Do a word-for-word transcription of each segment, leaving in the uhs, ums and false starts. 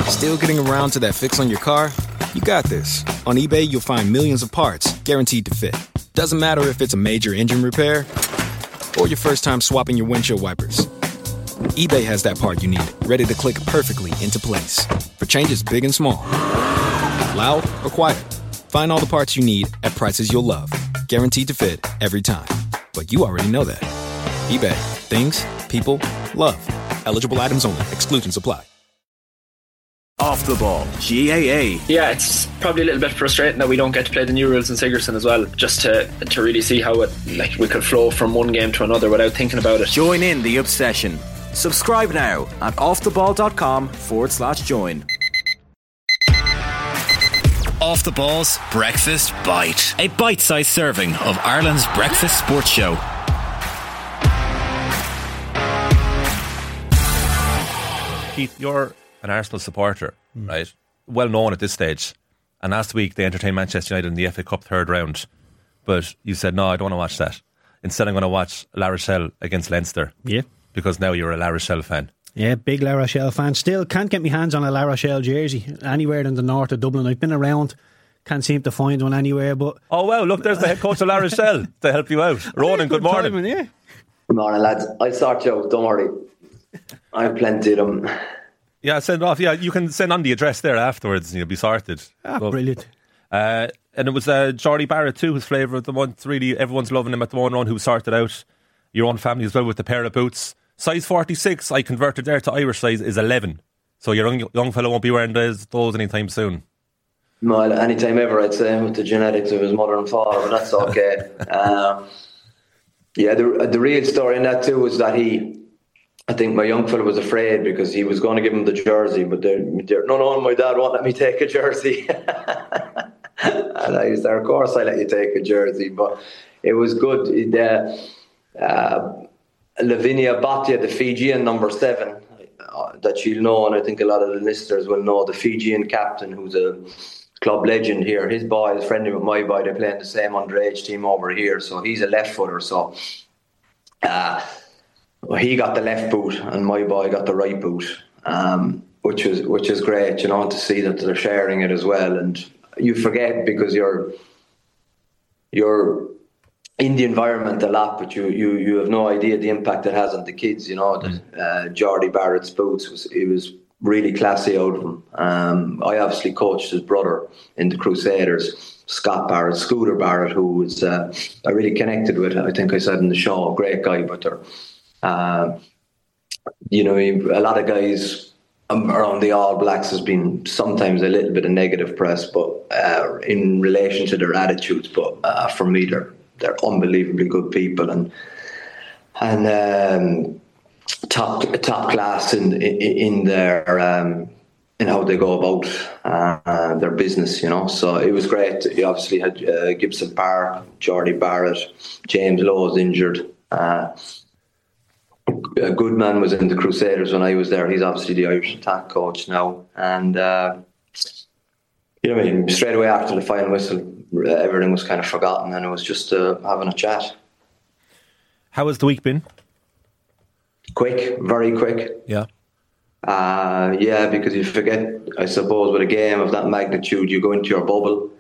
Still getting around to that fix on your car? You got this. On eBay, you'll find millions of parts guaranteed to fit. Doesn't matter if it's a major engine repair or your first time swapping your windshield wipers. eBay has that part you need, ready to click perfectly into place. For changes big and small. Loud or quiet. Find all the parts you need at prices you'll love. Guaranteed to fit every time. But you already know that. eBay. Things, people, love. Eligible items only. Exclusions apply. Off the Ball, G A A. Yeah, it's probably a little bit frustrating that we don't get to play the new rules in Sigerson as well, just to to really see how it, like, we could flow from one game to another without thinking about it. Join in the obsession. Subscribe now at offtheball.com forward slash join. Off the Ball's Breakfast Bite. A bite-sized serving of Ireland's breakfast sports show. Keith, you're an Arsenal supporter, mm. right? Well known at this stage. And last week they entertained Manchester United in the F A Cup third round. But you said, no, I don't want to watch that. Instead I'm going to watch La Rochelle against Leinster. Yeah. Because now you're a La Rochelle fan. Yeah, big La Rochelle fan. Still can't get my hands on a La Rochelle jersey anywhere in the north of Dublin. I've been around, can't seem to find one anywhere. But oh wow, look, there's the head coach of La Rochelle to help you out. Ronan, good morning. Timing, yeah. Good morning, lads. I'll sort you out, don't worry. I have plenty of them. Yeah, send off. Yeah, you can send on the address there afterwards and you'll be sorted. Ah, so, brilliant. Uh, and it was uh, Jordy Barrett too, his flavour of the month. Really, everyone's loving him at the moment, who sorted out your own family as well with the pair of boots. Size forty-six, I converted there to Irish size, is eleven. So your young, young fellow won't be wearing those, those anytime soon. No, anytime ever, I'd say, with the genetics of his mother and father, but that's okay. uh, yeah, the, the real story in that too was that he, I think my young fellow was afraid because he was going to give him the jersey, but they're, they're, no, no, my dad won't let me take a jersey. And I was there, of course I let you take a jersey, but it was good. It, uh, uh, Lavinia Bhatia, the Fijian number seven, uh, that you'll know, and I think a lot of the listeners will know, the Fijian captain who's a club legend here. His boy is friendly with my boy. They play in the same underage team over here, so he's a left footer. So uh, he got the left boot, and my boy got the right boot, um, which was which is great, you know, to see that they're sharing it as well. And you forget because you're you're in the environment a lot, but you, you, you have no idea the impact it has on the kids. You know, that uh, Jordy Barrett's boots was it was really classy out of him. Um, I obviously coached his brother in the Crusaders, Scott Barrett, Scooter Barrett, who was uh, I really connected with. I think I said in the show, great guy, but they're, uh, you know, a lot of guys around the All Blacks has been sometimes a little bit of negative press, but uh, in relation to their attitudes. But uh, for me, they're they're unbelievably good people and and um, top top class in in, in their um, in how they go about uh, their business. You know, so it was great. You obviously had uh, Gibson Park, Jordy Barrett, James Lowe's injured. Uh, Goodman was in the Crusaders when I was there. He's obviously the Irish attack coach now. And, uh, you know what I mean? Straight away after the final whistle, everything was kind of forgotten and it was just uh, having a chat. How has the week been? Quick, very quick. Yeah. Uh, yeah, because you forget, I suppose, with a game of that magnitude, you go into your bubble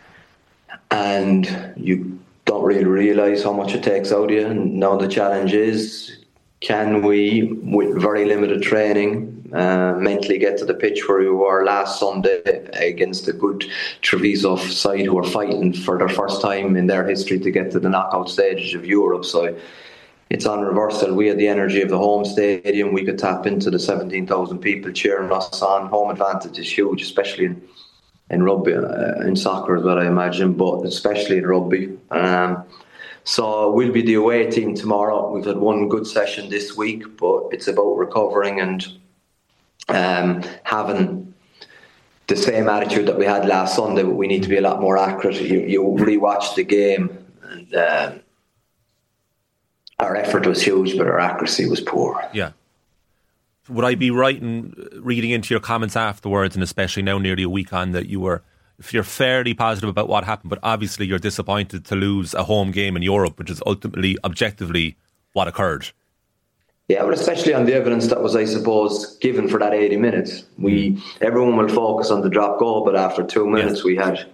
and you don't really realise how much it takes out of you. And now the challenge is, can we, with very limited training, uh, mentally get to the pitch where we were last Sunday against a good Treviso side who are fighting for their first time in their history to get to the knockout stages of Europe. So it's on reversal. We had the energy of the home stadium. We could tap into the seventeen thousand people cheering us on. Home advantage is huge, especially in, in rugby, uh, in soccer as well, I imagine, but especially in rugby. Um, So we'll be the away team tomorrow. We've had one good session this week, but it's about recovering and um, having the same attitude that we had last Sunday, but we need to be a lot more accurate. You, you re-watch the game and uh, our effort was huge, but our accuracy was poor. Yeah. Would I be right in reading into your comments afterwards, and especially now nearly a week on, that you were, if you're fairly positive about what happened, but obviously you're disappointed to lose a home game in Europe, which is ultimately, objectively, what occurred? Yeah, but especially on the evidence that was, I suppose, given for that eighty minutes. We everyone will focus on the drop goal, but after two minutes, yes. we had,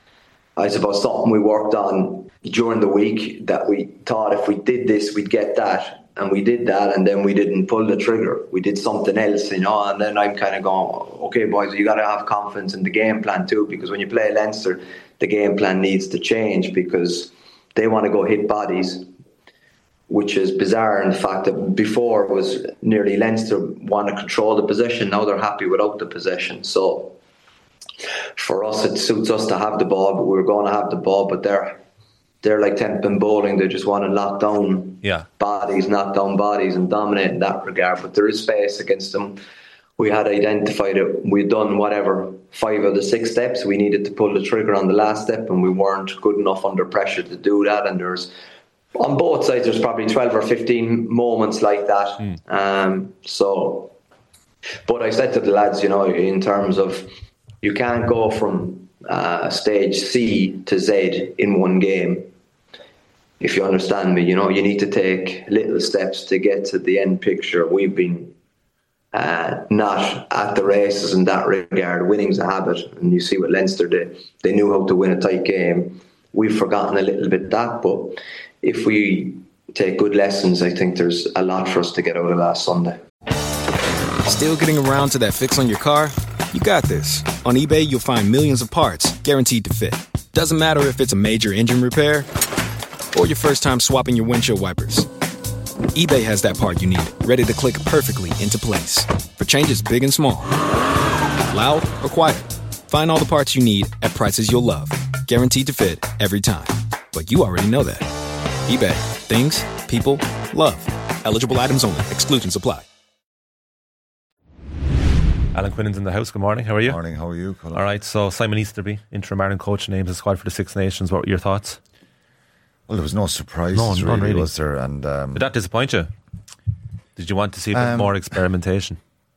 I suppose, something we worked on during the week that we thought if we did this, we'd get that, and we did that, and then we didn't pull the trigger. We did something else, you know. And then I'm kind of going, okay, boys, you got to have confidence in the game plan too, because when you play Leinster, the game plan needs to change because they want to go hit bodies. Which is bizarre in the fact that before it was nearly Leinster want to control the possession. Now they're happy without the possession. So for us, it suits us to have the ball, but we're going to have the ball. But they're they're like tenpin bowling. They just want to knock down yeah. bodies, knock down bodies, and dominate in that regard. But there is space against them. We had identified it. We'd done whatever five of the six steps. We needed to pull the trigger on the last step, and we weren't good enough under pressure to do that. And there's on both sides, there's probably twelve or fifteen moments like that. Mm. Um, so, but I said to the lads, you know, in terms of you can't go from uh, stage C to Z in one game. If you understand me, you know, you need to take little steps to get to the end picture. We've been uh, not at the races in that regard. Winning's a habit, and you see what Leinster did. They knew how to win a tight game. We've forgotten a little bit that, but if we take good lessons, I think there's a lot for us to get out of last Sunday. Still getting around to that fix on your car? You got this. On eBay, you'll find millions of parts guaranteed to fit. Doesn't matter if it's a major engine repair or your first time swapping your windshield wipers. eBay has that part you need, ready to click perfectly into place. For changes big and small. Loud or quiet. Find all the parts you need at prices you'll love. Guaranteed to fit every time. But you already know that. eBay. Things, people, love. Eligible items only. Exclusions apply. Alan Quinnan's in the house. Good morning. How are you? Morning. How are you, Colin? All right. So Simon Easterby, interim Ireland coach, names the squad for the Six Nations. What were your thoughts? Well, there was no surprise. No, really, none really. Was there? And um, did that disappoint you? Did you want to see a bit um, more experimentation?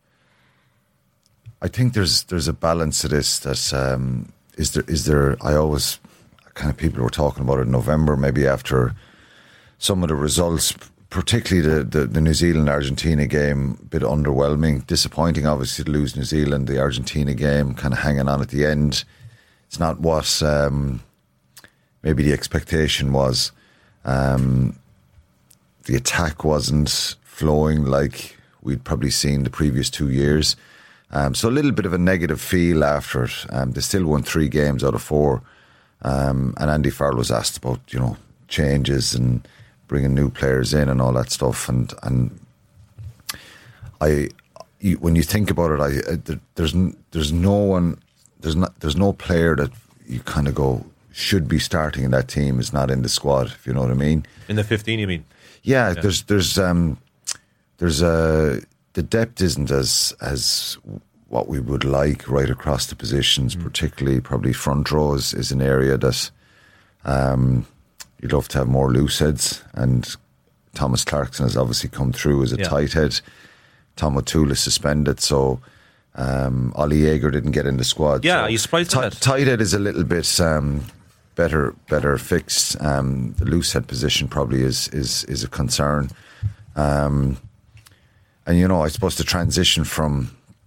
I think there's there's a balance to this. That um, is there is there. I always kind of people were talking about it in November, maybe after some of the results, particularly the, the, the New Zealand-Argentina game, a bit underwhelming, disappointing obviously to lose New Zealand. The Argentina game kind of hanging on at the end. It's not what um, maybe the expectation was. Um, the attack wasn't flowing like we'd probably seen the previous two years. Um, so a little bit of a negative feel after it. Um, they still won three games out of four. Um, and Andy Farrell was asked about, you know, changes and bringing new players in and all that stuff. And and I, you, when you think about it, I, I there's there's no one, there's not there's no player that you kind of go should be starting in that team is not in the squad. If you know what I mean. In the fifteen, you mean? Yeah, yeah. there's there's um there's a the depth isn't as as what we would like right across the positions, mm. particularly probably front row is, is an area that um, you'd love to have more loose heads, and Thomas Clarkson has obviously come through as a yeah. tight head. Tom O'Toole is suspended, so um, Ollie Yeager didn't get in the squad. Yeah, so are you surprised t- at that? Tight head is a little bit um, better better fixed. Um, the loose head position probably is is, is a concern. Um, and you know, I suppose the transition from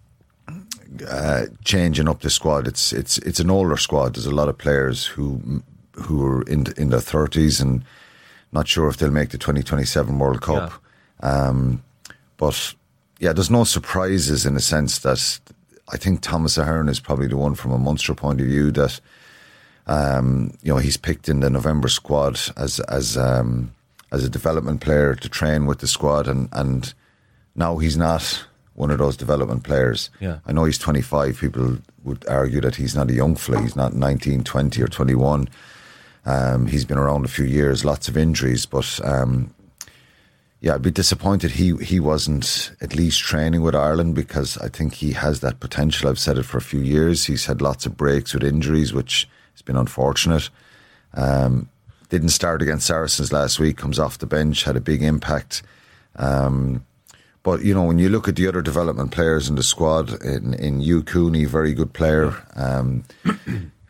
Uh, changing up the squad, it's it's it's an older squad. There's a lot of players who who are in in their thirties and not sure if they'll make the twenty twenty-seven World Cup. Yeah. Um, but yeah, there's no surprises in the sense that I think Thomas Ahern is probably the one from a Munster point of view that um, you know he's picked in the November squad as as um, as a development player to train with the squad, and and now he's not one of those development players. Yeah. I know he's twenty-five. People would argue that he's not a young fella. He's not nineteen, twenty or twenty-one. Um, he's been around a few years, lots of injuries. But um, yeah, I'd be disappointed he, he wasn't at least training with Ireland, because I think he has that potential. I've said it for a few years. He's had lots of breaks with injuries, which has been unfortunate. Um, didn't start against Saracens last week, comes off the bench, had a big impact. Um But, you know, when you look at the other development players in the squad, in, in Hugh Cooney, very good player. Um,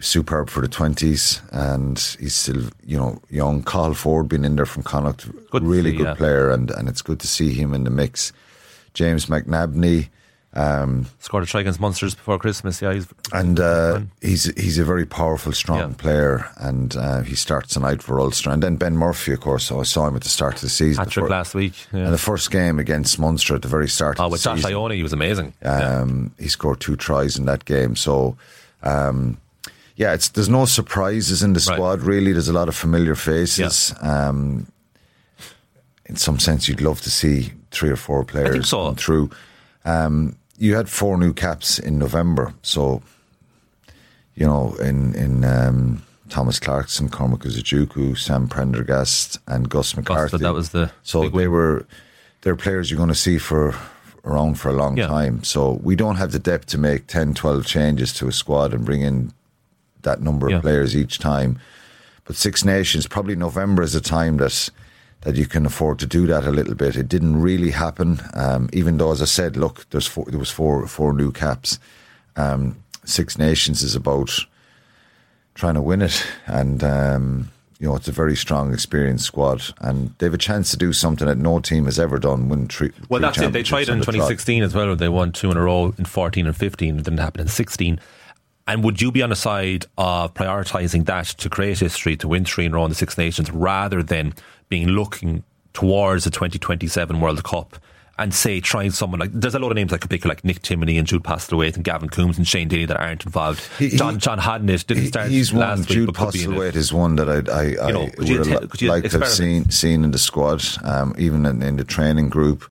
superb for the twenties, and he's still, you know, young. Cathal Ford been in there from Connacht, Good to really see, good yeah. player, and, and it's good to see him in the mix. James McNabney, um, Scored a try against Munsters before Christmas. Yeah, he's and uh, he's he's a very powerful, strong Yeah. player, and uh, he starts tonight for Ulster. And then Ben Murphy, of course. So I saw him at the start of the season, hat trick the fir- last week. Yeah. and the first game against Munster at the very start. Oh, of the with Josh season. Ione, he was amazing. Um, He scored two tries in that game. So, um, yeah, it's there's no surprises in the Right. squad, really. There's a lot of familiar faces. Um, in some sense, you'd love to see three or four players think so. come through. Um, you had four new caps in November. So, you know, in, in um, Thomas Clarkson, Cormac Uzujuku, Sam Prendergast, and Gus McCarthy. Gus, that was the So big they win. were, they're players you're going to see for around for a long Yeah. time. So we don't have the depth to make ten, twelve changes to a squad and bring in that number of Yeah. players each time. But Six Nations, probably November is a time that that you can afford to do that a little bit. It didn't really happen, um, even though, as I said, look, there's four, there was four four new caps. Um, Six Nations is about trying to win it, and um, you know, it's a very strong, experienced squad, and they have a chance to do something that no team has ever done. Win three. Well, three that's it. They tried it in championships on the twenty trot. sixteen as well. They won two in a row in fourteen and fifteen. It didn't happen in sixteen. And would you be on the side of prioritising that to create history, to win three in a row in the Six Nations, rather than being looking towards the twenty twenty-seven World Cup and, say, trying someone like... There's a lot of names I could pick, like Nick Timoney and Jude Postlewaite and Gavin Coombs and Shane Daly that aren't involved. He- he- John John Hadnett didn't start He's last one. week, Jude but could be in it. Postlewaite is one that I, I, I You know, could you would te- li- could you like to have experiment? seen seen in the squad, um, even in, in the training group.